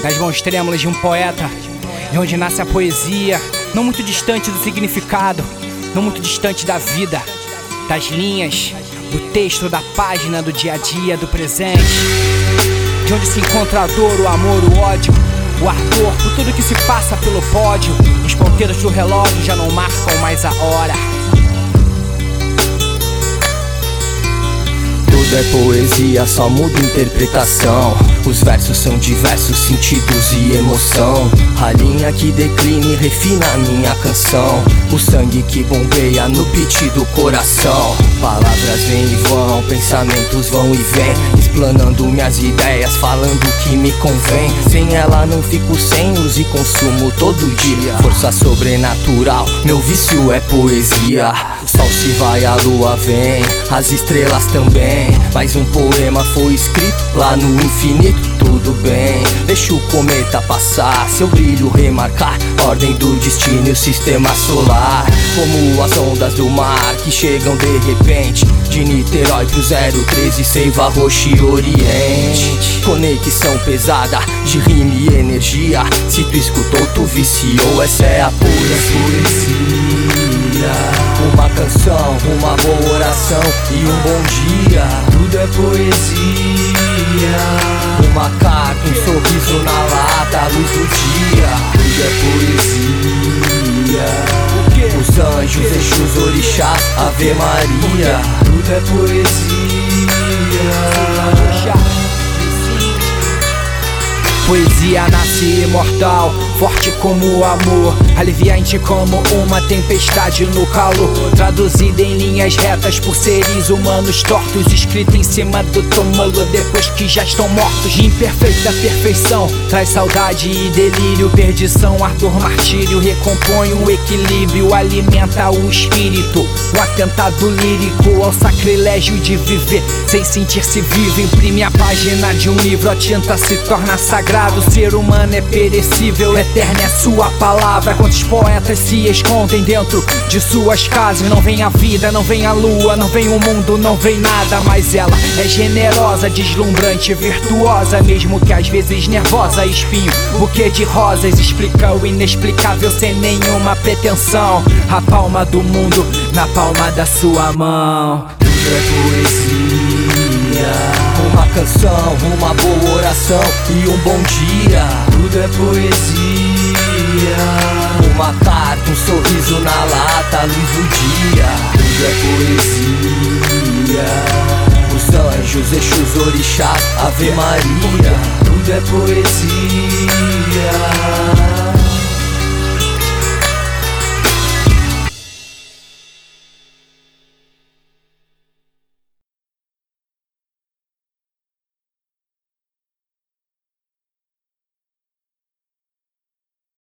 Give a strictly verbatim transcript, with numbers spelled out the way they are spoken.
das mãos trêmulas de um poeta, de onde nasce a poesia, não muito distante do significado, não muito distante da vida, das linhas, do texto, da página, do dia a dia, do presente, de onde se encontra a dor, o amor, o ódio, o ardor, por tudo que se passa pelo pódio. Os ponteiros do relógio já não marcam mais a hora. Tudo é poesia, só muda interpretação. Os versos são diversos sentidos e emoção. A linha que declina e refina a minha canção. O sangue que bombeia no beat do coração. Palavras vêm e vão, pensamentos vão e vêm, explanando minhas ideias, falando o que me convém. Sem ela não fico sem, uso e consumo todo dia. Força sobrenatural, meu vício é poesia. O sol se vai, a lua vem, as estrelas também. Mais um poema foi escrito lá no infinito, tudo bem. Deixa o cometa passar, seu brilho remarcar ordem do destino e o sistema solar. Como as ondas do mar que chegam de repente, de Niterói pro zero treze, Seiva, Roxo e Oriente. Conexão pesada de rima e energia. Se tu escutou, tu viciou, essa é a pura poesia. Uma canção, uma boa oração e um bom dia. Tudo é poesia. Uma carta, um sorriso na lata, a luz do dia. Tudo é poesia. Os anjos, Exus, orixás, Ave Maria. Tudo é poesia. Poesia nasce imortal, forte como o amor, aliviante como uma tempestade no calor. Traduzida em linhas retas por seres humanos tortos, escrita em cima do túmulo depois que já estão mortos. Imperfeita perfeição, traz saudade e delírio, perdição, ardor, martírio. Recompõe o equilíbrio, alimenta o espírito. Um atentado lírico ao sacrilégio de viver sem sentir-se vivo. Imprime a página de um livro, a tinta se torna sagrada. O ser humano é perecível, eterna é sua palavra. Quantos poetas se escondem dentro de suas casas? Não vem a vida, não vem a lua, não vem o mundo, não vem nada. Mas ela é generosa, deslumbrante, virtuosa, mesmo que às vezes nervosa. Espinho, buquê de rosas, explica o inexplicável sem nenhuma pretensão. A palma do mundo na palma da sua mão. Tudo é poesia. Uma canção, uma boa oração e um bom dia. Tudo é poesia. Uma carta, um sorriso na lata, a luz do dia. Tudo é poesia. Os anjos, Exus, orixás, Ave Maria. Tudo é poesia.